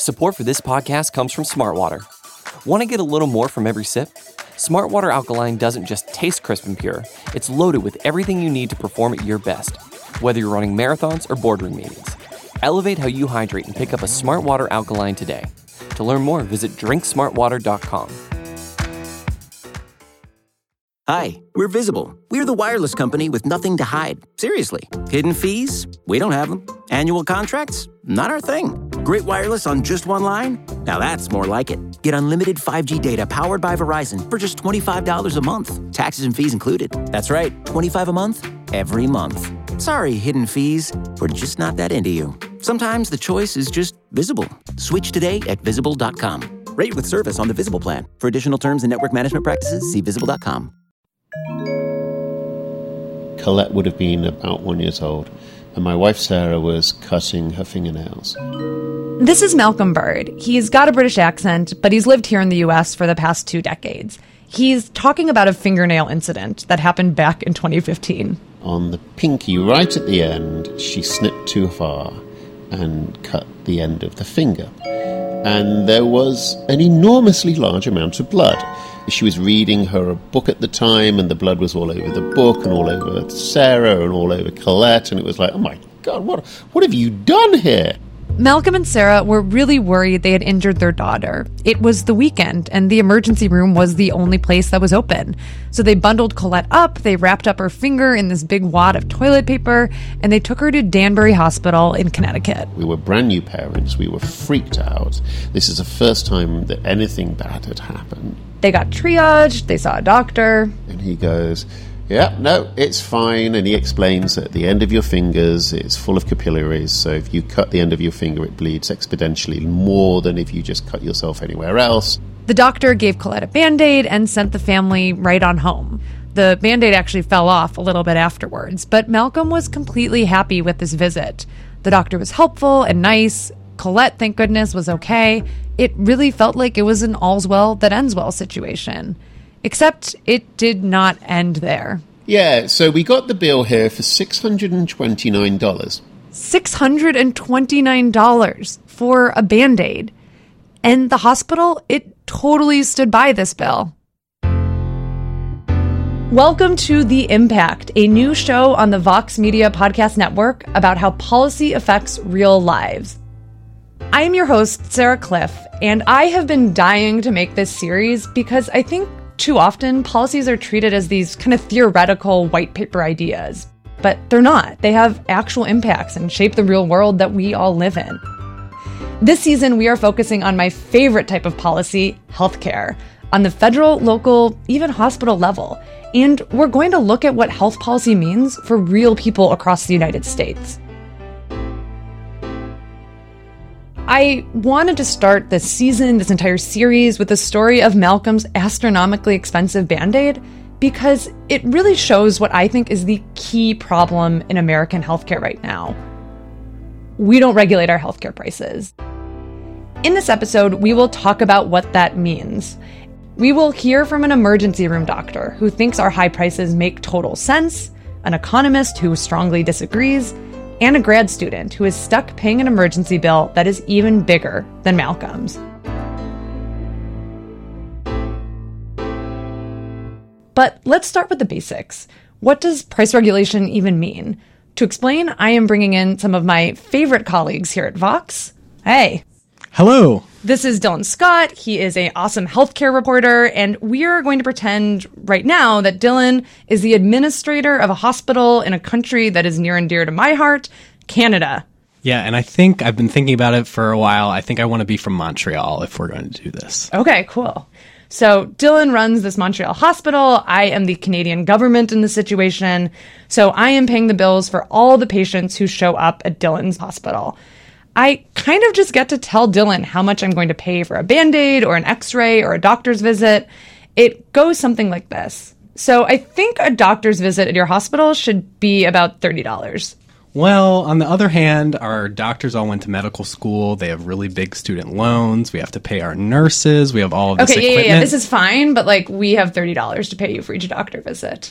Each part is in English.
Support for this podcast comes from Smartwater. Want to get a little more from every sip? Smartwater Alkaline doesn't just taste crisp and pure, it's loaded with everything you need to perform at your best, whether you're running marathons or boardroom meetings. Elevate how you hydrate and pick up a Smartwater Alkaline today. To learn more, visit drinksmartwater.com. Hi, we're Visible. We're the wireless company with nothing to hide. Seriously. Hidden fees? We don't have them. Annual contracts? Not our thing. Great wireless on just one line? Now that's more like it. Get unlimited 5G data powered by Verizon for just $25 a month. Taxes and fees included. That's right, $25 a month, every month. Sorry, hidden fees. We're just not that into you. Sometimes the choice is just Visible. Switch today at Visible.com. Rate with service on the Visible plan. For additional terms and network management practices, see Visible.com. Colette would have been about 1 year old, and my wife Sarah was cutting her fingernails. This is Malcolm Bird. He's got a British accent, but he's lived here in the U.S. for the past 2 decades. He's talking about a fingernail incident that happened back in 2015. On the pinky, right at the end, she snipped too far and cut the end of the finger. And there was an enormously large amount of blood. She was reading her book at the time, and the blood was all over the book and all over Sarah and all over Colette, and it was like, oh my God, what have you done here? Malcolm and Sarah were really worried they had injured their daughter. It was the weekend, and the emergency room was the only place that was open. So they bundled Colette up, they wrapped up her finger in this big wad of toilet paper, and they took her to Danbury Hospital in Connecticut. We were brand new parents. We were freaked out. This is the first time that anything bad had happened. They got triaged, they saw a doctor. And he goes, yeah, no, it's fine. And he explains that the end of your fingers is full of capillaries. So if you cut the end of your finger, it bleeds exponentially more than if you just cut yourself anywhere else. The doctor gave Colette a Band-Aid and sent the family right on home. The Band-Aid actually fell off a little bit afterwards, but Malcolm was completely happy with this visit. The doctor was helpful and nice. Colette, thank goodness, was okay. It really felt like it was an all's well that ends well situation. Except it did not end there. Yeah, so we got the bill here for $629. $629 for a Band-Aid. And the hospital, it totally stood by this bill. Welcome to The Impact, a new show on the Vox Media Podcast Network about how policy affects real lives. I am your host, Sarah Cliff, and I have been dying to make this series because I think too often policies are treated as these kind of theoretical white paper ideas. But they're not. They have actual impacts and shape the real world that we all live in. This season, we are focusing on my favorite type of policy, healthcare, on the federal, local, even hospital level. And we're going to look at what health policy means for real people across the United States. I wanted to start this season, this entire series, with the story of Malcolm's astronomically expensive Band-Aid because it really shows what I think is the key problem in American healthcare right now. We don't regulate our healthcare prices. In this episode, we will talk about what that means. We will hear from an emergency room doctor who thinks our high prices make total sense, an economist who strongly disagrees, and a grad student who is stuck paying an emergency bill that is even bigger than Malcolm's. But let's start with the basics. What does price regulation even mean? To explain, I am bringing in some of my favorite colleagues here at Vox. Hey. Hello. This is Dylan Scott. He is an awesome healthcare reporter, and we are going to pretend right now that Dylan is the administrator of a hospital in a country that is near and dear to my heart, Canada. Yeah, and I think I've been thinking about it for a while. I think I want to be from Montreal if we're going to do this. Okay, cool. So Dylan runs this Montreal hospital. I am the Canadian government in this situation. So I am paying the bills for all the patients who show up at Dylan's hospital. I kind of just get to tell Dylan how much I'm going to pay for a Band-Aid or an X-ray or a doctor's visit. It goes something like this. So I think a doctor's visit at your hospital should be about $30. Well, on the other hand, our doctors all went to medical school. They have really big student loans. We have to pay our nurses. We have all of this equipment. Yeah. This is fine, but we have $30 to pay you for each doctor visit.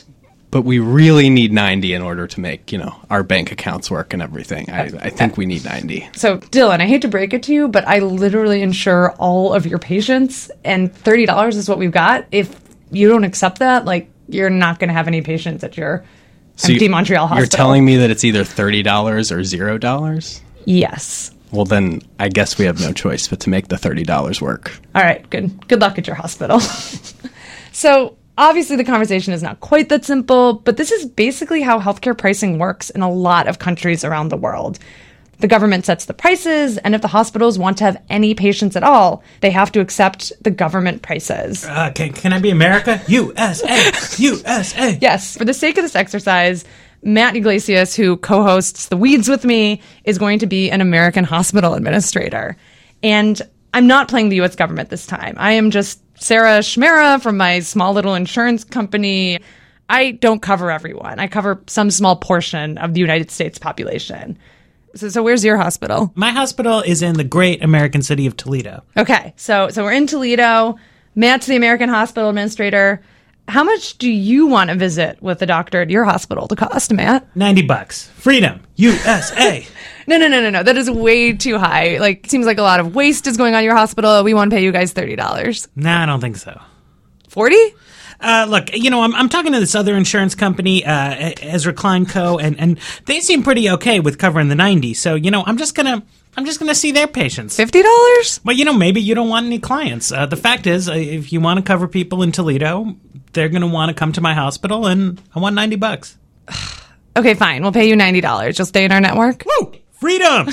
But we really need 90 in order to make, our bank accounts work and everything. I think we need 90. So, Dylan, I hate to break it to you, but I literally insure all of your patients, and $30 is what we've got. If you don't accept that, you're not going to have any patients at your empty Montreal hospital. You're telling me that it's either $30 or $0? Yes. Well, then I guess we have no choice but to make the $30 work. All right, good. Good luck at your hospital. So, obviously, the conversation is not quite that simple, but this is basically how healthcare pricing works in a lot of countries around the world. The government sets the prices, and if the hospitals want to have any patients at all, they have to accept the government prices. Can I be America? USA! USA! Yes. For the sake of this exercise, Matt Yglesias, who co-hosts The Weeds with me, is going to be an American hospital administrator. And I'm not playing the U.S. government this time. I am just Sarah Schmera from my small little insurance company. I don't cover everyone. I cover some small portion of the United States population. So where's your hospital? My hospital is in the great American city of Toledo. Okay, so we're in Toledo. Matt's the American hospital administrator. How much do you want to visit with the doctor at your hospital to cost, Matt? $90. Freedom. USA. No. That is way too high. It seems like a lot of waste is going on in your hospital. We want to pay you guys $30. Nah, I don't think so. 40? Look, I'm talking to this other insurance company, Ezra Klein Co., and they seem pretty okay with covering the 90. So, I'm just gonna see their patients. $50? Well, maybe you don't want any clients. The fact is, if you want to cover people in Toledo, they're gonna want to come to my hospital, and I want $90. Okay, fine. We'll pay you $90. You'll stay in our network? Woo! Freedom!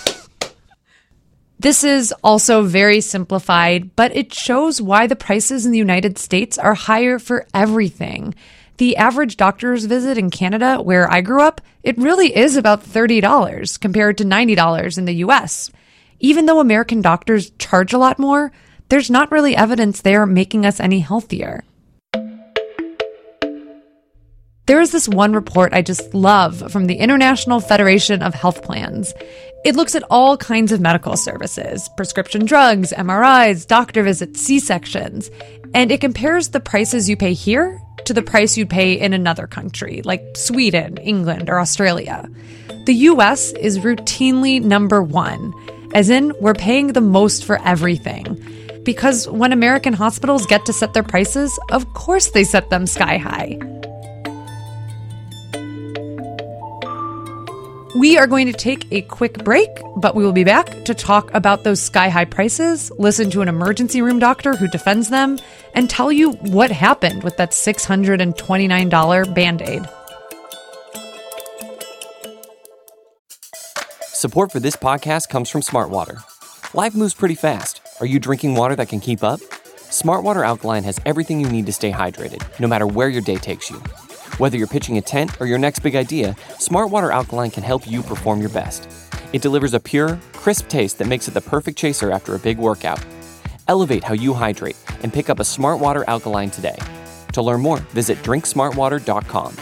This is also very simplified, but it shows why the prices in the United States are higher for everything. The average doctor's visit in Canada, where I grew up, it really is about $30 compared to $90 in the US. Even though American doctors charge a lot more, there's not really evidence they are making us any healthier. There is this one report I just love from the International Federation of Health Plans. It looks at all kinds of medical services, prescription drugs, MRIs, doctor visits, C-sections, and it compares the prices you pay here to the price you'd pay in another country, like Sweden, England, or Australia. The US is routinely number one, as in we're paying the most for everything. Because when American hospitals get to set their prices, of course they set them sky high. We are going to take a quick break, but we will be back to talk about those sky-high prices, listen to an emergency room doctor who defends them, and tell you what happened with that $629 Band-Aid. Support for this podcast comes from Smartwater. Life moves pretty fast. Are you drinking water that can keep up? Smartwater Alkaline has everything you need to stay hydrated, no matter where your day takes you. Whether you're pitching a tent or your next big idea, Smartwater Alkaline can help you perform your best. It delivers a pure, crisp taste that makes it the perfect chaser after a big workout. Elevate how you hydrate and pick up a Smartwater Alkaline today. To learn more, visit drinksmartwater.com.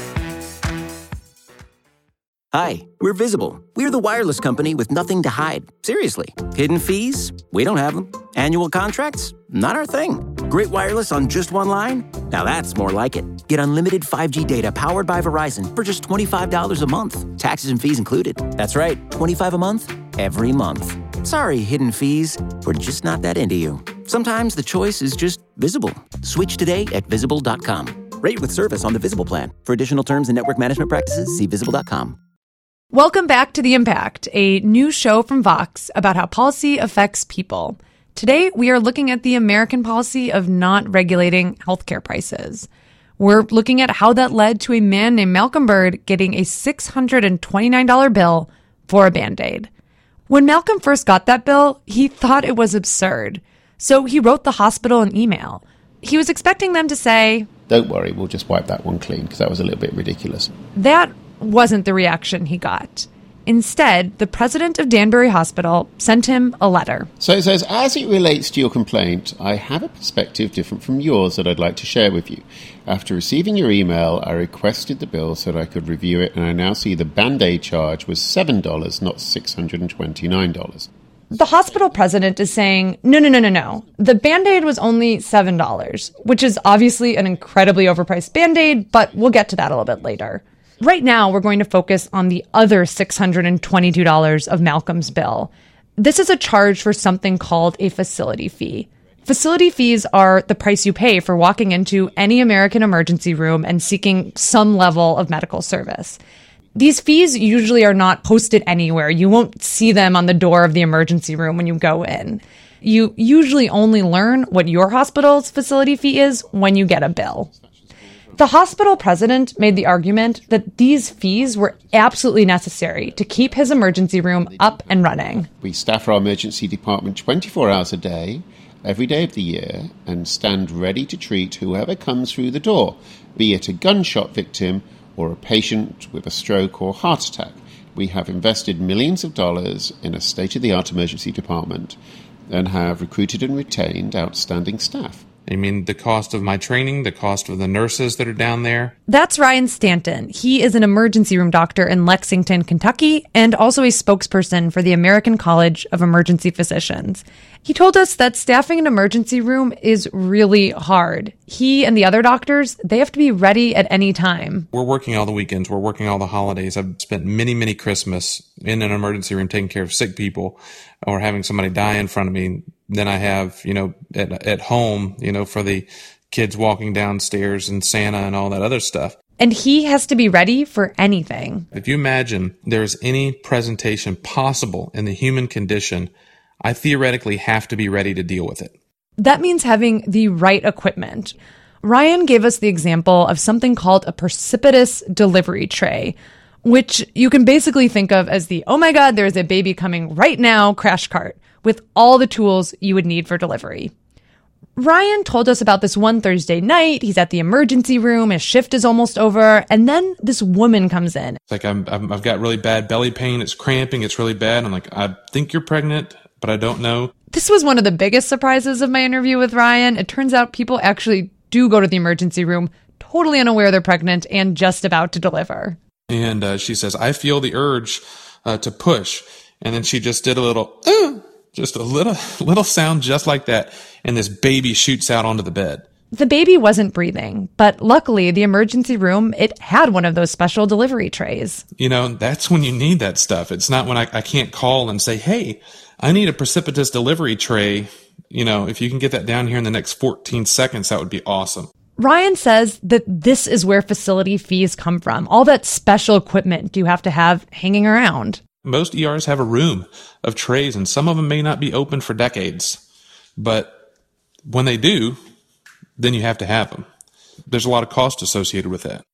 Hi, we're Visible. We're the wireless company with nothing to hide. Seriously. Hidden fees? We don't have them. Annual contracts? Not our thing. Great wireless on just one line? Now that's more like it. Get unlimited 5G data powered by Verizon for just $25 a month. Taxes and fees included. That's right, $25 a month, every month. Sorry, hidden fees. We're just not that into you. Sometimes the choice is just Visible. Switch today at Visible.com. Rate with service on the Visible plan. For additional terms and network management practices, see Visible.com. Welcome back to The Impact, a new show from Vox about how policy affects people. Today, we are looking at the American policy of not regulating healthcare prices. We're looking at how that led to a man named Malcolm Byrd getting a $629 bill for a Band-Aid. When Malcolm first got that bill, he thought it was absurd. So he wrote the hospital an email. He was expecting them to say, "Don't worry, we'll just wipe that one clean," because that was a little bit ridiculous. That wasn't the reaction he got. Instead, the president of Danbury Hospital sent him a letter. So it says, "As it relates to your complaint, I have a perspective different from yours that I'd like to share with you. After receiving your email, I requested the bill so that I could review it, and I now see the Band-Aid charge was $7, not $629. The hospital president is saying, no. The Band-Aid was only $7, which is obviously an incredibly overpriced Band-Aid, but we'll get to that a little bit later. Right now, we're going to focus on the other $622 of Malcolm's bill. This is a charge for something called a facility fee. Facility fees are the price you pay for walking into any American emergency room and seeking some level of medical service. These fees usually are not posted anywhere. You won't see them on the door of the emergency room when you go in. You usually only learn what your hospital's facility fee is when you get a bill. The hospital president made the argument that these fees were absolutely necessary to keep his emergency room up and running. We staff our emergency department 24 hours a day, every day of the year, and stand ready to treat whoever comes through the door, be it a gunshot victim or a patient with a stroke or heart attack. We have invested millions of dollars in a state-of-the-art emergency department and have recruited and retained outstanding staff. I mean, the cost of my training, the cost of the nurses that are down there. That's Ryan Stanton. He is an emergency room doctor in Lexington, Kentucky, and also a spokesperson for the American College of Emergency Physicians. He told us that staffing an emergency room is really hard. He and the other doctors, they have to be ready at any time. We're working all the weekends. We're working all the holidays. I've spent many Christmas in an emergency room taking care of sick people or having somebody die in front of me. Then I have, at home, for the kids walking downstairs and Santa and all that other stuff. And he has to be ready for anything. If you imagine there's any presentation possible in the human condition, I theoretically have to be ready to deal with it. That means having the right equipment. Ryan gave us the example of something called a precipitous delivery tray, which you can basically think of as the, oh my God, there's a baby coming right now crash cart, with all the tools you would need for delivery. Ryan told us about this one Thursday night. He's at the emergency room. His shift is almost over. And then this woman comes in. It's like, I've got really bad belly pain. It's cramping. It's really bad. I'm like, I think you're pregnant, but I don't know. This was one of the biggest surprises of my interview with Ryan. It turns out people actually do go to the emergency room totally unaware they're pregnant and just about to deliver. And she says, I feel the urge to push. And then she just did a little, just a little sound just like that. And this baby shoots out onto the bed. The baby wasn't breathing, but luckily the emergency room, it had one of those special delivery trays. That's when you need that stuff. It's not when I can't call and say, hey, I need a precipitous delivery tray. If you can get that down here in the next 14 seconds, that would be awesome. Ryan says that this is where facility fees come from. All that special equipment you have to have hanging around. Most ERs have a room of trays, and some of them may not be open for decades. But when they do, then you have to have them. There's a lot of cost associated with that.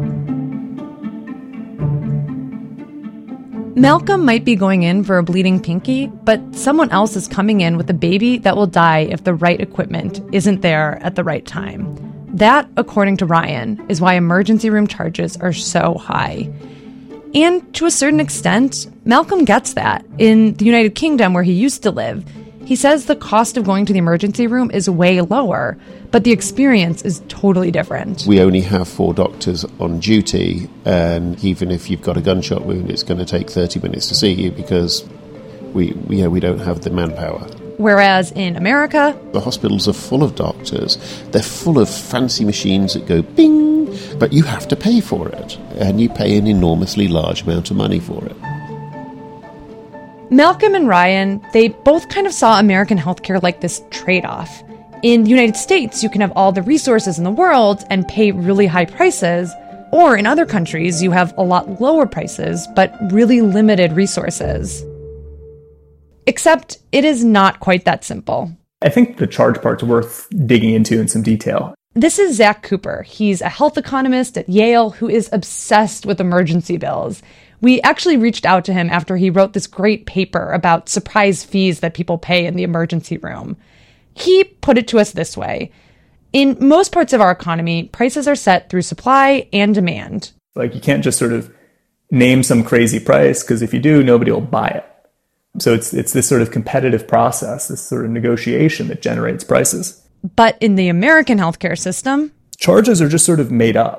Malcolm might be going in for a bleeding pinky, but someone else is coming in with a baby that will die if the right equipment isn't there at the right time. That, according to Ryan, is why emergency room charges are so high. And to a certain extent, Malcolm gets that. In the United Kingdom, where he used to live, he says the cost of going to the emergency room is way lower, but the experience is totally different. We only have 4 doctors on duty, and even if you've got a gunshot wound, it's going to take 30 minutes to see you because we don't have the manpower. Whereas in America, the hospitals are full of doctors. They're full of fancy machines that go bing, but you have to pay for it, and you pay an enormously large amount of money for it. Malcolm and Ryan, they both kind of saw American healthcare like this trade-off. In the United States, you can have all the resources in the world and pay really high prices, or in other countries, you have a lot lower prices, but really limited resources. Except it is not quite that simple. I think the charge part's worth digging into in some detail. This is Zach Cooper. He's a health economist at Yale who is obsessed with emergency bills. We actually reached out to him after he wrote this great paper about surprise fees that people pay in the emergency room. He put it to us this way. In most parts of our economy, prices are set through supply and demand. Like, you can't just sort of name some crazy price, because if you do, nobody will buy it. So it's this sort of competitive process, this sort of negotiation that generates prices. But in the American healthcare system, charges are just sort of made up.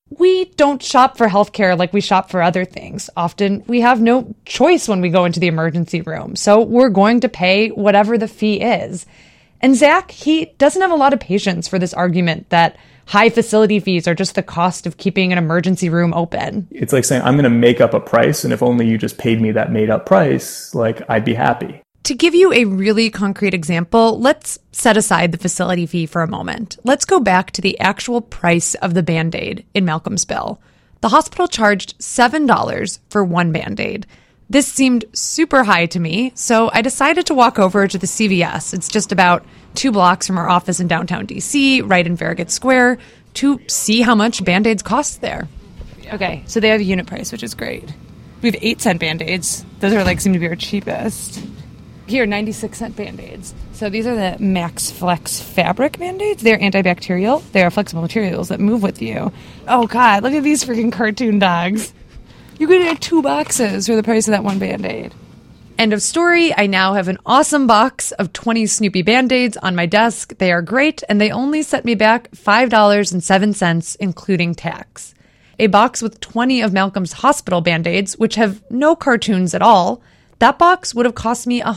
We don't shop for healthcare like we shop for other things. Often we have no choice when we go into the emergency room, so we're going to pay whatever the fee is. And Zach, he doesn't have a lot of patience for this argument that high facility fees are just the cost of keeping an emergency room open. It's like saying, I'm going to make up a price, and if only you just paid me that made up price, like, I'd be happy. To give you a really concrete example, let's set aside the facility fee for a moment. Let's go back to the actual price of the Band-Aid in Malcolm's bill. The hospital charged $7 for one Band-Aid. This seemed super high to me, so I decided to walk over to the CVS. It's just about 2 blocks from our office in downtown DC, right in Farragut Square, to see how much Band-Aids cost there. Okay, so they have a unit price, which is great. We have 8-cent Band-Aids. Those are seem to be our cheapest. Here, 96-cent Band-Aids. So these are the Max Flex fabric Band-Aids. They're antibacterial. They are flexible materials that move with you. Oh, God, look at these freaking cartoon dogs. You could get 2 boxes for the price of that one Band-Aid. End of story. I now have an awesome box of 20 Snoopy Band-Aids on my desk. They are great, and they only set me back $5.07, including tax. A box with 20 of Malcolm's hospital Band-Aids, which have no cartoons at all, that box would have cost me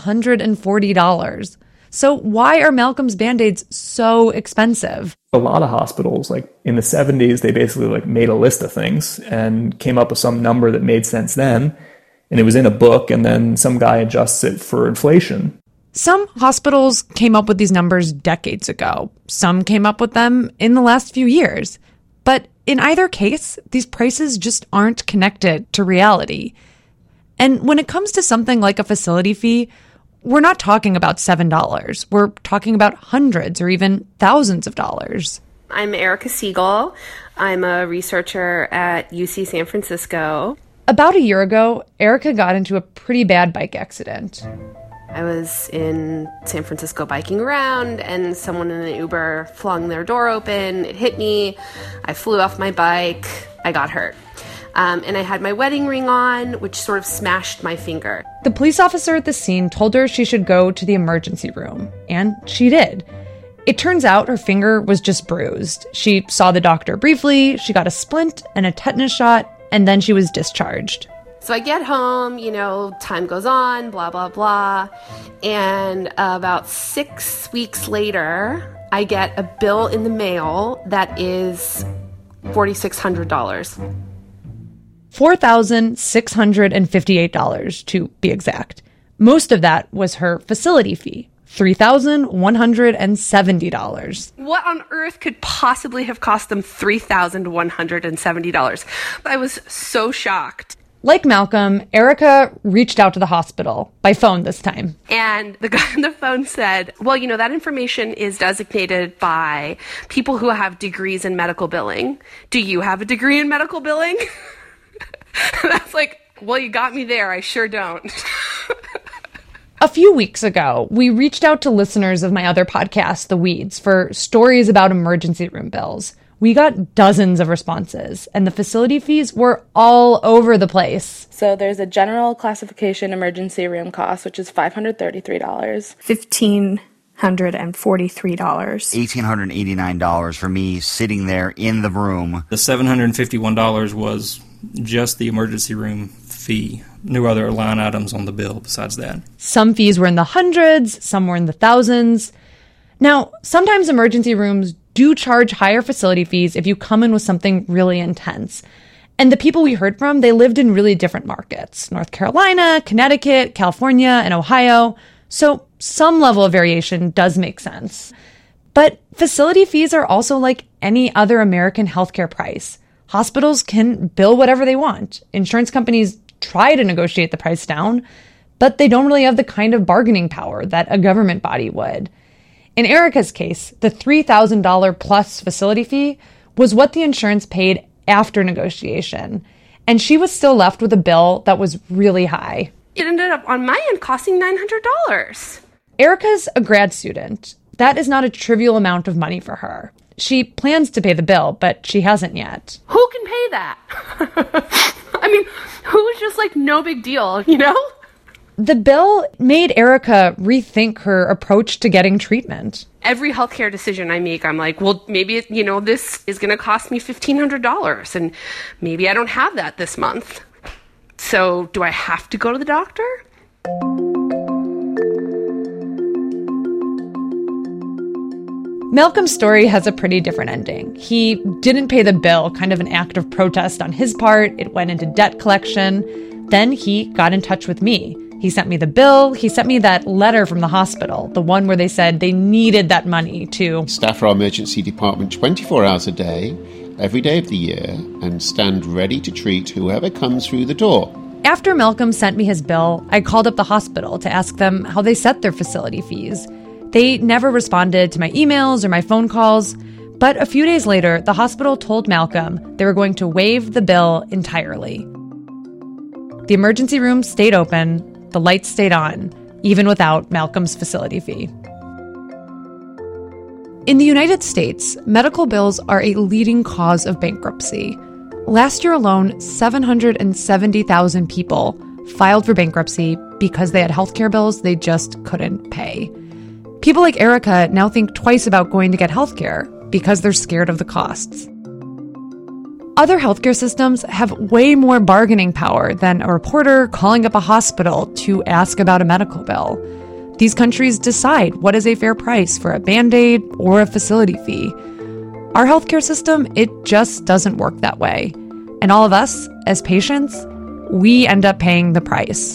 $140. So why are Malcolm's Band-Aids so expensive? A lot of hospitals, in the 70s, they basically made a list of things and came up with some number that made sense then. And it was in a book, and then some guy adjusts it for inflation. Some hospitals came up with these numbers decades ago. Some came up with them in the last few years. But in either case, these prices just aren't connected to reality. And when it comes to something like a facility fee, we're not talking about $7. We're talking about hundreds or even thousands of dollars. I'm Erica Siegel. I'm a researcher at UC San Francisco. About a year ago, Erica got into a pretty bad bike accident. I was in San Francisco biking around, and someone in an Uber flung their door open. It hit me. I flew off my bike. I got hurt. And I had my wedding ring on, which sort of smashed my finger. The police officer at the scene told her she should go to the emergency room, and she did. It turns out her finger was just bruised. She saw the doctor briefly, she got a splint and a tetanus shot, and then she was discharged. So I get home, time goes on, blah, blah, blah. And about 6 weeks later, I get a bill in the mail that is $4,600. $4,658 to be exact. Most of that was her facility fee, $3,170. What on earth could possibly have cost them $3,170? I was so shocked. Like Malcolm, Erica reached out to the hospital, by phone this time. And the guy on the phone said, well, that information is designated by people who have degrees in medical billing. Do you have a degree in medical billing? And I was like, well, you got me there. I sure don't. A few weeks ago, we reached out to listeners of my other podcast, The Weeds, for stories about emergency room bills. We got dozens of responses, and the facility fees were all over the place. So there's a general classification emergency room cost, which is $533. $1,543. $1,889 for me sitting there in the room. The $751 was just the emergency room fee. No other line items on the bill besides that. Some fees were in the hundreds, some were in the thousands. Now, sometimes emergency rooms do charge higher facility fees if you come in with something really intense. And the people we heard from, they lived in really different markets: North Carolina, Connecticut, California, and Ohio. So some level of variation does make sense. But facility fees are also like any other American healthcare price. Hospitals can bill whatever they want. Insurance companies try to negotiate the price down, but they don't really have the kind of bargaining power that a government body would. In Erica's case, the $3,000 plus facility fee was what the insurance paid after negotiation, and she was still left with a bill that was really high. It ended up on my end costing $900. Erica's a grad student. That is not a trivial amount of money for her. She plans to pay the bill, but she hasn't yet. Who can pay that? I mean, who's just no big deal, The bill made Erica rethink her approach to getting treatment. Every healthcare decision I make, I'm like, well, maybe, this is going to cost me $1,500 and maybe I don't have that this month. So do I have to go to the doctor? Malcolm's story has a pretty different ending. He didn't pay the bill, kind of an act of protest on his part. It went into debt collection. Then he got in touch with me. He sent me the bill. He sent me that letter from the hospital, the one where they said they needed that money to staff our emergency department 24 hours a day, every day of the year, and stand ready to treat whoever comes through the door. After Malcolm sent me his bill, I called up the hospital to ask them how they set their facility fees. They never responded to my emails or my phone calls, but a few days later, the hospital told Malcolm they were going to waive the bill entirely. The emergency room stayed open, the lights stayed on, even without Malcolm's facility fee. In the United States, medical bills are a leading cause of bankruptcy. Last year alone, 770,000 people filed for bankruptcy because they had healthcare bills they just couldn't pay. People like Erica now think twice about going to get healthcare because they're scared of the costs. Other healthcare systems have way more bargaining power than a reporter calling up a hospital to ask about a medical bill. These countries decide what is a fair price for a Band-Aid or a facility fee. Our healthcare system, it just doesn't work that way. And all of us, as patients, we end up paying the price.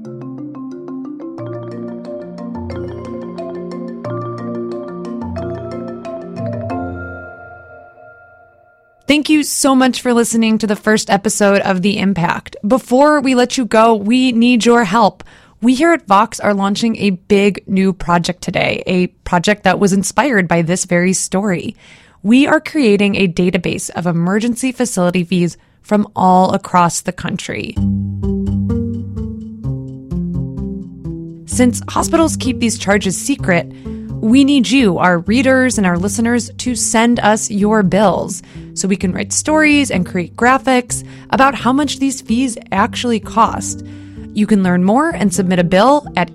Thank you so much for listening to the first episode of The Impact. Before we let you go, we need your help. We here at Vox are launching a big new project today, a project that was inspired by this very story. We are creating a database of emergency facility fees from all across the country. Since hospitals keep these charges secret, we need you, our readers and our listeners, to send us your bills so we can write stories and create graphics about how much these fees actually cost. You can learn more and submit a bill at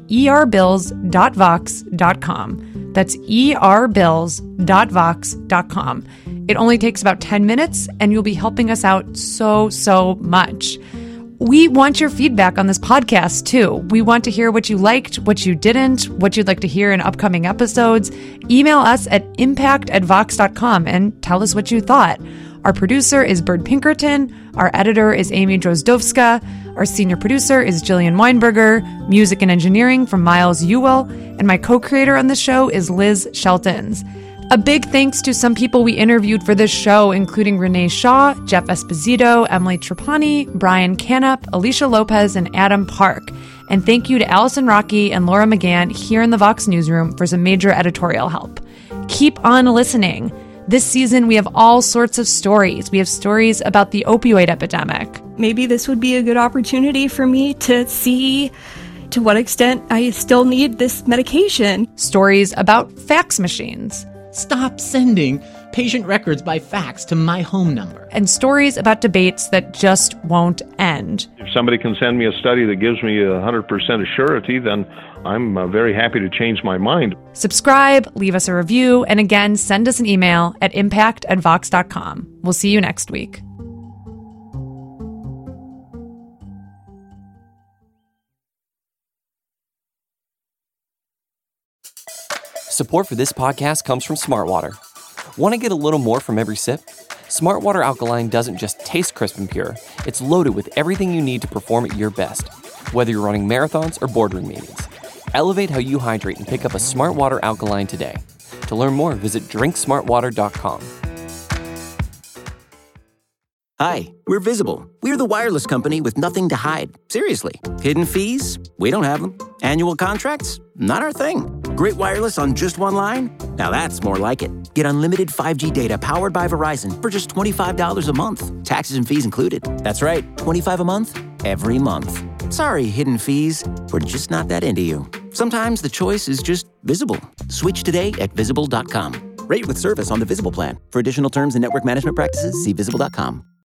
erbills.vox.com. That's erbills.vox.com. It only takes about 10 minutes, and you'll be helping us out so much. We want your feedback on this podcast, too. We want to hear what you liked, what you didn't, what you'd like to hear in upcoming episodes. Email us at impact@vox.com and tell us what you thought. Our producer is Bird Pinkerton. Our editor is Amy Drozdowska. Our senior producer is Jillian Weinberger. Music and engineering from Miles Ewell. And my co-creator on the show is Liz Sheltons. A big thanks to some people we interviewed for this show, including Renee Shaw, Jeff Esposito, Emily Trapani, Brian Canup, Alicia Lopez, and Adam Park. And thank you to Allison Rocky and Laura McGann here in the Vox newsroom for some major editorial help. Keep on listening. This season, we have all sorts of stories. We have stories about the opioid epidemic. Maybe this would be a good opportunity for me to see to what extent I still need this medication. Stories about fax machines. Stop sending patient records by fax to my home number. And stories about debates that just won't end. If somebody can send me a study that gives me 100% surety, then I'm very happy to change my mind. Subscribe, leave us a review, and again, send us an email at impact@vox.com. We'll see you next week. Support for this podcast comes from Smartwater. Want to get a little more from every sip? Smartwater Alkaline doesn't just taste crisp and pure. It's loaded with everything you need to perform at your best, whether you're running marathons or boardroom meetings. Elevate how you hydrate and pick up a Smartwater Alkaline today. To learn more, visit drinksmartwater.com. Hi, we're Visible. We're the wireless company with nothing to hide. Seriously. Hidden fees? We don't have them. Annual contracts? Not our thing. Great wireless on just one line? Now that's more like it. Get unlimited 5G data powered by Verizon for just $25 a month. Taxes and fees included. That's right, $25 a month, every month. Sorry, hidden fees. We're just not that into you. Sometimes the choice is just Visible. Switch today at Visible.com. Rate with service on the Visible plan. For additional terms and network management practices, see Visible.com.